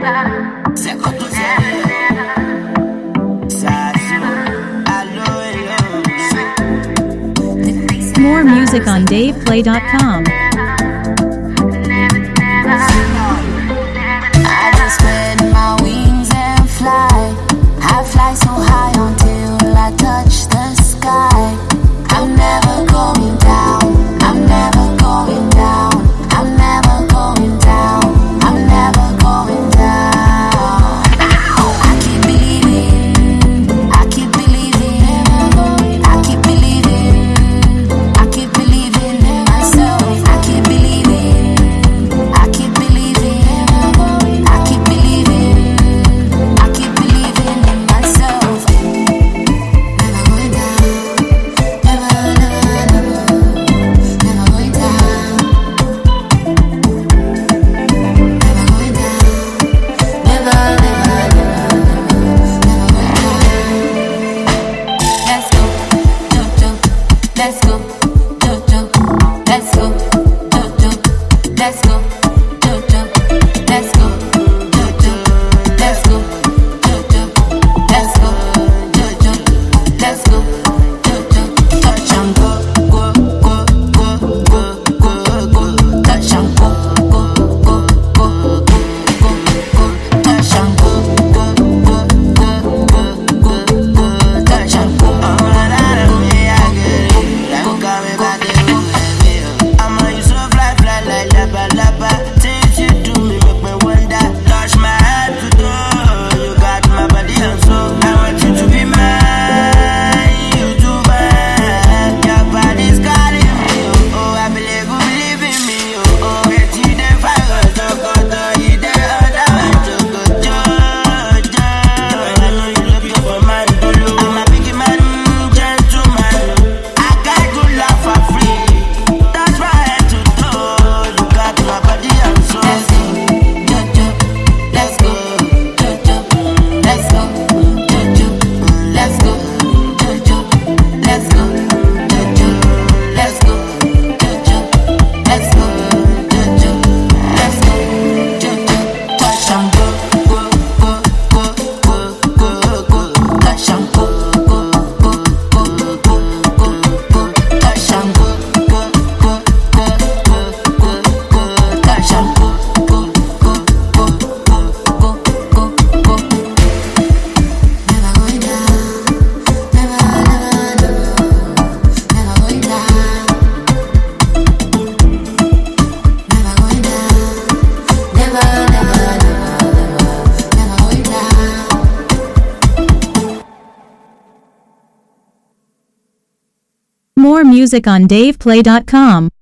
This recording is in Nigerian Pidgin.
More music on DavePlay.com. I just spread my wings and fly. I fly so high until I touch the sky. I'm never going down. I'm never going down. I'm never going down. I'm never going down. I keep believing. I keep believing. I keep believing. I keep believing in myself. I keep believing. I keep believing. I keep believing. I keep believing in myself. Never going down. Never, never, never. Never going down. Never going down. Never, never, never. Never going down. Let's go, Jojo. Let's go, Jojo. Let's go, Jojo. Let's go, Jojo. Let's go, Jojo. Let's go, Jojo. Let's go, Jojo. Let's go, Jojo. Touch and go, go, go, go, go, go, go. Touch and go, go, go, go, go, go. Touch and go, go, go, go, go, go. Touch and go. More music on DavePlay.com.